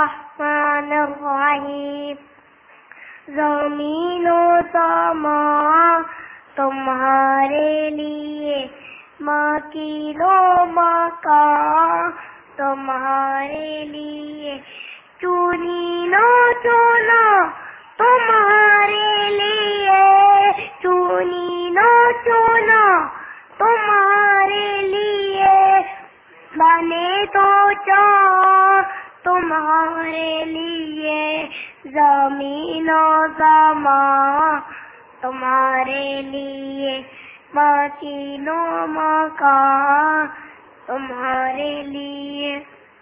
الرحمن الرحیم. زمین و سما تمہارے لیے، مکین و مکان تمہارے لیے، چنین و چنا تمہارے لیے، چنین و چنا تمہارے لیے، بنے تو چاند تمہارے لیے، زمین و سما تمہارے لیے، مکین و مکان تمہارے لیے.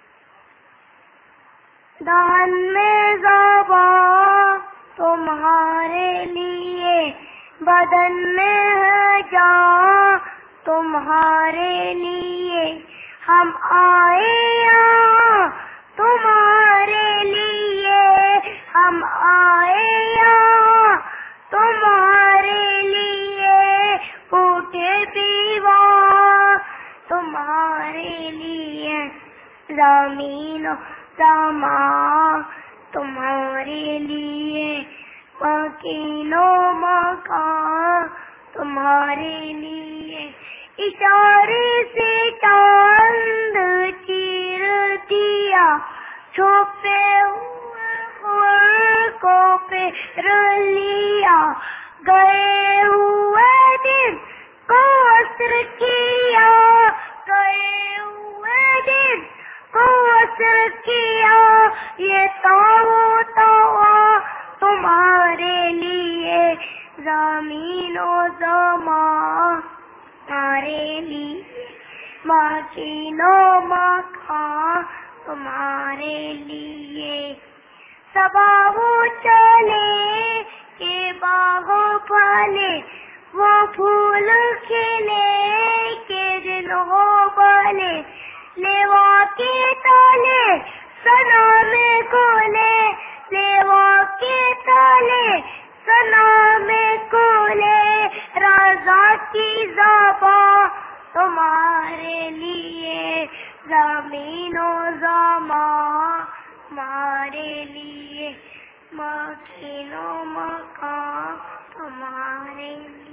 دہن میں زبان تمہارے لیے، بدن میں ہے جان تمہارے لیے، ہم آئے یہاں تمہارے لیے، ہم آئے یہاں تمہارے لیے، پھوٹے دیوار تمہارے لیے، زمین و سما تمہارے لیے، مکین و مکان تمہارے لیے. اشارے سے چاند چیر دیا، چھپے ہوئے خلقوں پہ لیا، گئے ہوئے دن کو عصر کیا، گئے ہوئے دن کو عصر کیا، یہ تو تمہارے لیے، زمین و سما تمہارے لیے، مکین و مکان تمہارے لیے. صباح چلے کہ باغ پھلے، وہ پھول کھلے کہ دن ہو بھلے، لیوا کے تالے سنا میں کھولے، لیوا کے تالے سنا میں کھولے، رضا کی زبان تمہارے لیے، زمین و سما تمہارے لیے، مکین و مکان تمہارے لیے.